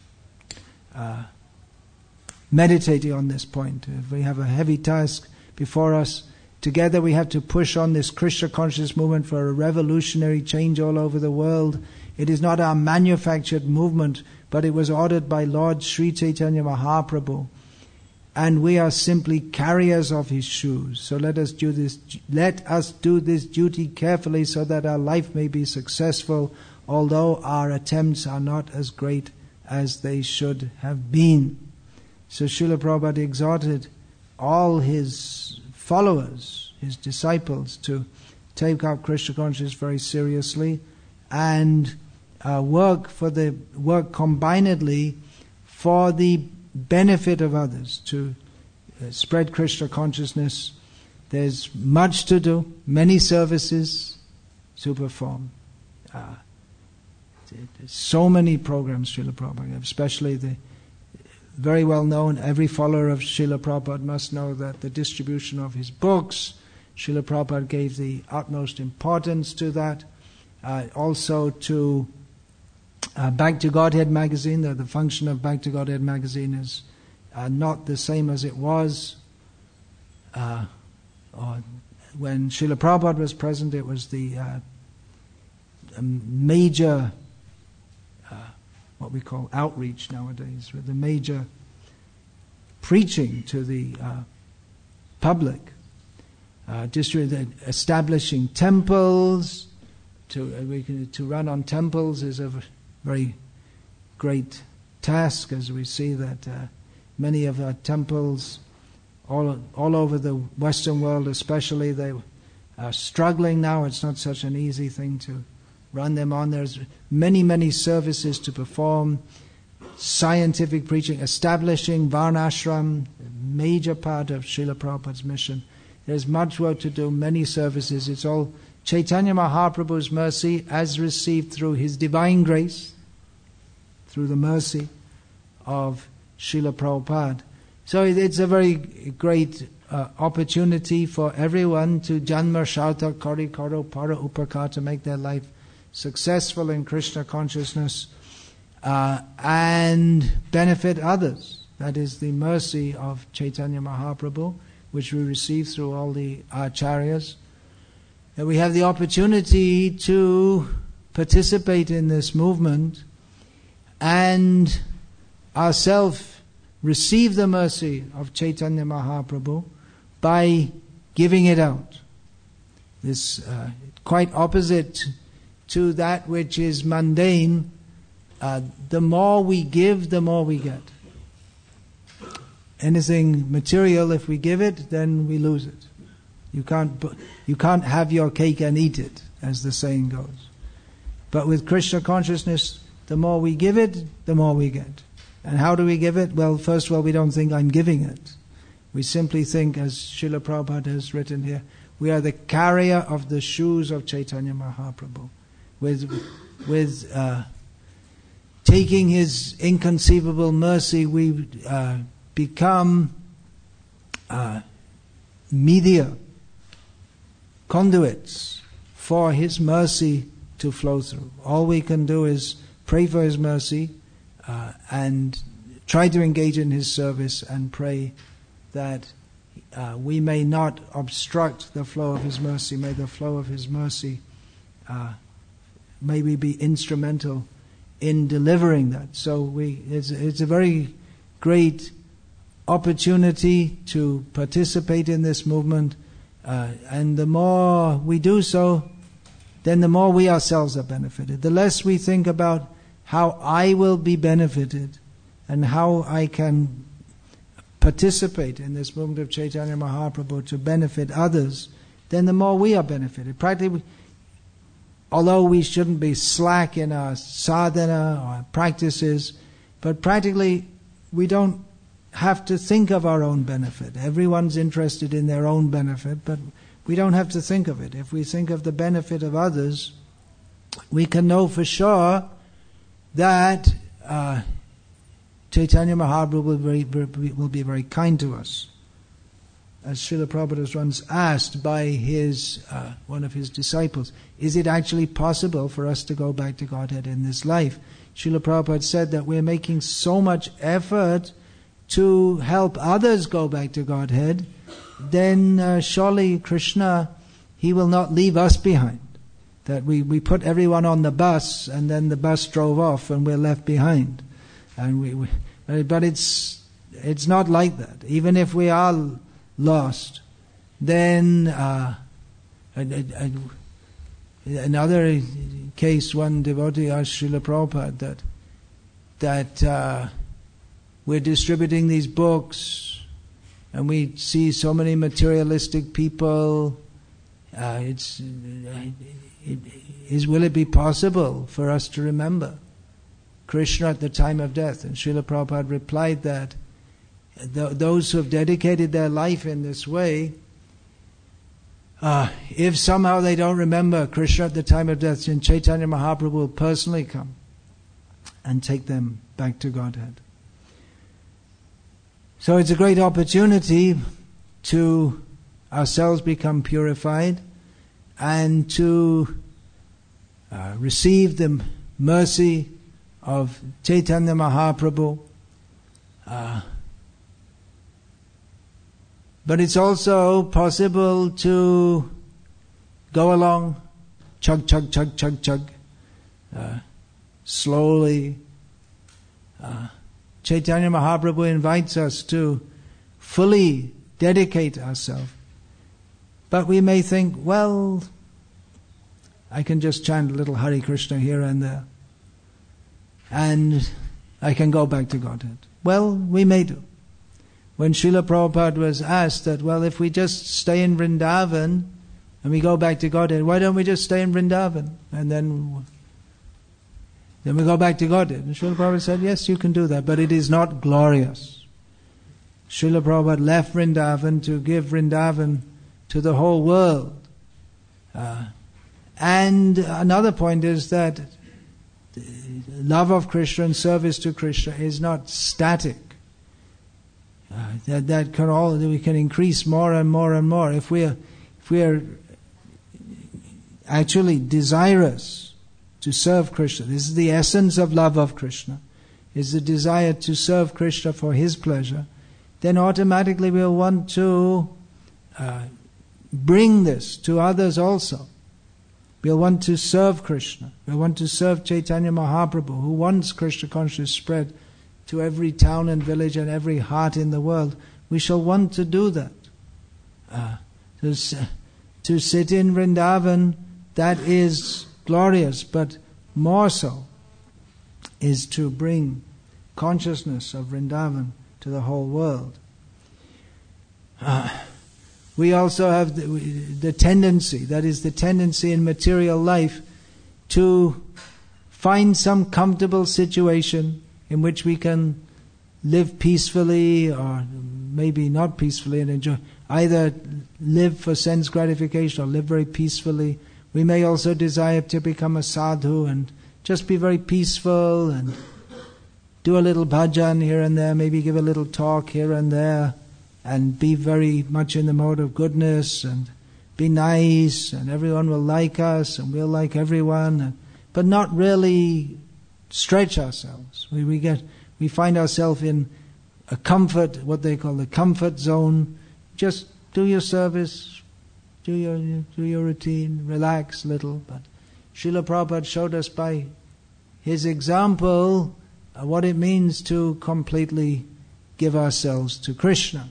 meditating on this point. We have a heavy task before us. Together we have to push on this Krishna conscious movement for a revolutionary change all over the world. It is not our manufactured movement, but it was ordered by Lord Sri Chaitanya Mahaprabhu. And we are simply carriers of his shoes. So let us do this duty carefully so that our life may be successful, although our attempts are not as great as they should have been. So Srila Prabhupada exhorted all his followers, his disciples, to take up Krishna consciousness very seriously and work combinedly for the benefit of others, to spread Krishna consciousness. There's much to do, many services to perform. So many programs Srila Prabhupada, especially the very well known, every follower of Srila Prabhupada must know that the distribution of his books, Srila Prabhupada gave the utmost importance to that. Also to Back to Godhead magazine, the function of Back to Godhead magazine is not the same as it was. Or when Srila Prabhupada was present, it was the major, what we call outreach nowadays, with the major preaching to the public, establishing temples. To run on temples is a very great task, as we see that many of our temples all over the Western world especially, they are struggling now. It's not such an easy thing to run them on. There's many services to perform, scientific preaching, establishing Varnashram, a major part of Srila Prabhupada's mission. There's much work to do, many services. It's all Chaitanya Mahaprabhu's mercy as received through his divine grace, through the mercy of Srila Prabhupada. So it's a very great opportunity for everyone to janma shartha kari karo para upakar, to make their life successful in Krishna consciousness and benefit others. That is the mercy of Chaitanya Mahaprabhu, which we receive through all the acharyas. That we have the opportunity to participate in this movement and ourselves receive the mercy of Chaitanya Mahaprabhu by giving it out. This quite opposite to that which is mundane. The more we give, the more we get. Anything material, if we give it, then we lose it. You can't have your cake and eat it, as the saying goes. But with Krishna consciousness, the more we give it, the more we get. And how do we give it? Well, first of all, we don't think I'm giving it. We simply think, as Srila Prabhupada has written here, we are the carrier of the shoes of Chaitanya Mahaprabhu. With taking his inconceivable mercy, we become media, conduits for his mercy to flow through. All we can do is pray for his mercy and try to engage in his service and pray that we may not obstruct the flow of his mercy. May the flow of his mercy, may we be instrumental in delivering that. So it's a very great opportunity to participate in this movement, and the more we do so, then the more we ourselves are benefited. The less we think about how I will be benefited and how I can participate in this movement of Chaitanya Mahaprabhu to benefit others, then the more we are benefited. Practically, although we shouldn't be slack in our sadhana or our practices, but practically we don't have to think of our own benefit. Everyone's interested in their own benefit, but we don't have to think of it. If we think of the benefit of others, we can know for sure that Chaitanya Mahaprabhu will be very kind to us. as Srila Prabhupada was once asked by one of his disciples, is it actually possible for us to go back to Godhead in this life? Srila Prabhupada said that we're making so much effort to help others go back to Godhead, then surely Krishna, he will not leave us behind. That we put everyone on the bus and then the bus drove off and we're left behind. And but it's not like that. Even if we are lost, then another case, one devotee asked Srila Prabhupada that we're distributing these books and we see so many materialistic people. Will it be possible for us to remember Krishna at the time of death? And Srila Prabhupada replied that those who have dedicated their life in this way, if somehow they don't remember Krishna at the time of death, then Chaitanya Mahaprabhu will personally come and take them back to Godhead. So it's a great opportunity to ourselves become purified and to receive the mercy of Chaitanya Mahaprabhu. But it's also possible to go along, chug, chug, chug, chug, chug, slowly. Chaitanya Mahaprabhu invites us to fully dedicate ourselves. But we may think, well, I can just chant a little Hare Krishna here and there, and I can go back to Godhead. Well, we may do. When Srila Prabhupada was asked that, well, if we just stay in Vrindavan and we go back to Godhead, why don't we just stay in Vrindavan and then we go back to Godhead? And Srila Prabhupada said, yes, you can do that, but it is not glorious. Srila Prabhupada left Vrindavan to give Vrindavan to the whole world. And another point is that love of Krishna and service to Krishna is not static. We can increase more and more and more. If we are actually desirous to serve Krishna, this is the essence of love of Krishna, is the desire to serve Krishna for His pleasure, then automatically we'll want to bring this to others also. We'll want to serve Krishna. We'll want to serve Chaitanya Mahaprabhu, who wants Krishna consciousness spread to every town and village and every heart in the world. We shall want to do that. To sit in Vrindavan, that is glorious, but more so is to bring consciousness of Vrindavan to the whole world. We also have the tendency, that is the tendency in material life, to find some comfortable situation in which we can live peacefully or maybe not peacefully and enjoy. Either live for sense gratification or live very peacefully. We may also desire to become a sadhu and just be very peaceful and do a little bhajan here and there, maybe give a little talk here and there, and be very much in the mode of goodness and be nice, and everyone will like us and we'll like everyone, but not really stretch ourselves. We find ourselves in a comfort, what they call the comfort zone. Just do your service, do your routine, relax a little. But Srila Prabhupada showed us by his example what it means to completely give ourselves to Krishna.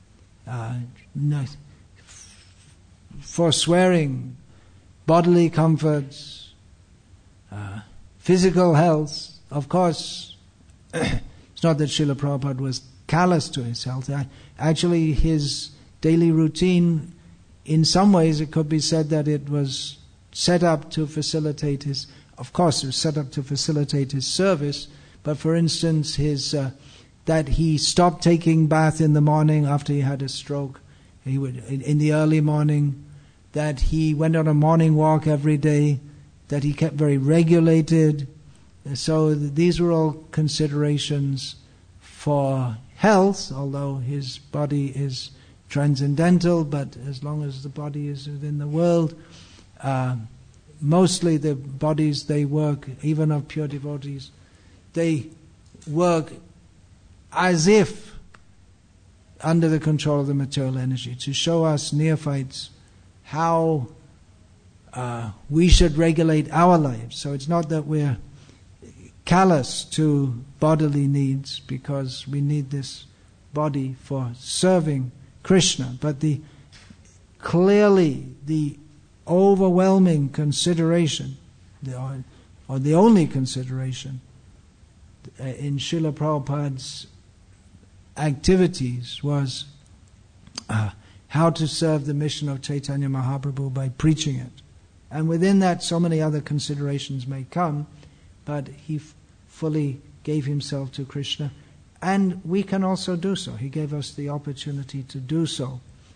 Forswearing bodily comforts, physical health. Of course, it's not that Srila Prabhupada was callous to his health. Actually, his daily routine, in some ways it could be said that it was set up to facilitate his, of course it was set up to facilitate his service, but for instance, that he stopped taking bath in the morning after he had a stroke. He would, in the early morning, that he went on a morning walk every day, that he kept very regulated. So these were all considerations for health, although his body is transcendental, but as long as the body is within the world, mostly the bodies, they work, even of pure devotees, they work as if under the control of the material energy, to show us neophytes how we should regulate our lives. So it's not that we're callous to bodily needs because we need this body for serving Krishna, but clearly the overwhelming consideration, or the only consideration in Srila Prabhupada's activities was how to serve the mission of Chaitanya Mahaprabhu by preaching it. And within that, so many other considerations may come, but he fully gave himself to Krishna, and we can also do so. He gave us the opportunity to do so.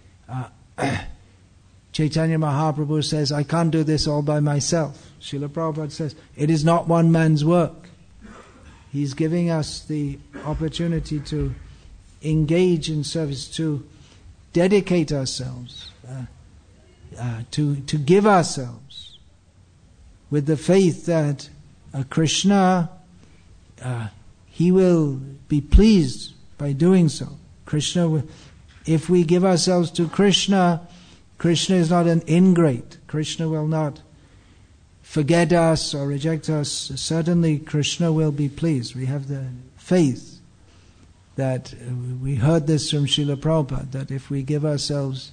Chaitanya Mahaprabhu says, I can't do this all by myself. Srila Prabhupada says, it is not one man's work. He's giving us the opportunity to engage in service, to dedicate ourselves, to give ourselves with the faith that Krishna, he will be pleased by doing so. Krishna, if we give ourselves to Krishna, Krishna is not an ingrate. Krishna will not forget us or reject us. Certainly Krishna will be pleased. We have the faith that we heard this from Srila Prabhupada, that if we give ourselves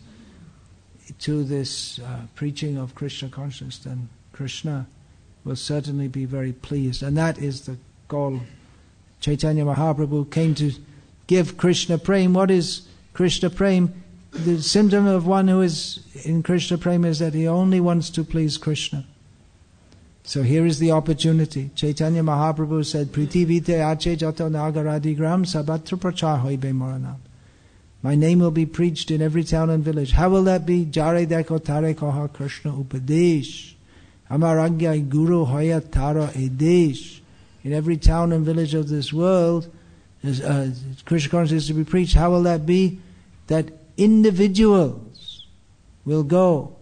to this preaching of Krishna consciousness, then Krishna will certainly be very pleased. And that is the goal. Chaitanya Mahaprabhu came to give Krishna Prem. What is Krishna Prem? The symptom of one who is in Krishna Prem is that he only wants to please Krishna. So here is the opportunity. Chaitanya Mahaprabhu said, Prithivite ache jato nagaradigram sabatra prachar hoibe moranam. My name will be preached in every town and village. How will that be? Jare deko tare koha Krishna upadesh. Amaragya guru hoya tara edesh. In every town and village of this world, Krishna consciousness is to be preached. How will that be? That individuals will go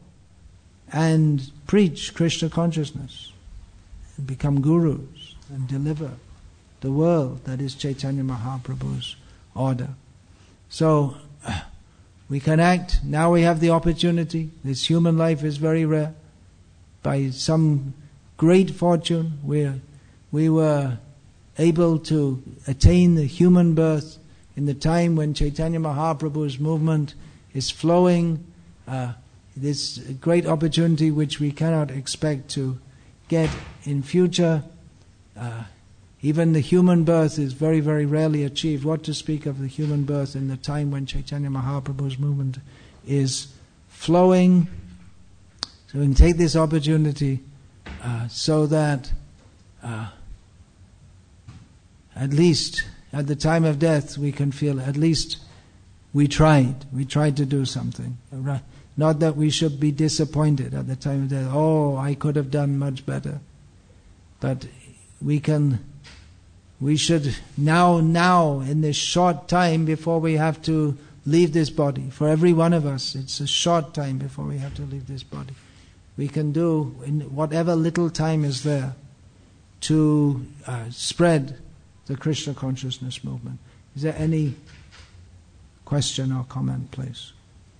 and preach Krishna consciousness and become gurus and deliver the world. That is Chaitanya Mahaprabhu's order. So we can act. Now we have the opportunity. This human life is very rare. By some great fortune, we were able to attain the human birth in the time when Chaitanya Mahaprabhu's movement is flowing. This great opportunity which we cannot expect to get in future. Even the human birth is very, very rarely achieved. What to speak of the human birth in the time when Chaitanya Mahaprabhu's movement is flowing. So we can take this opportunity so that at least at the time of death we can feel at least we tried to do something. Not that we should be disappointed at the time of death. Oh, I could have done much better. But we should now in this short time before we have to leave this body, for every one of us it's a short time before we have to leave this body, we can do in whatever little time is there to spread the Krishna consciousness movement. Is there any question or comment, please?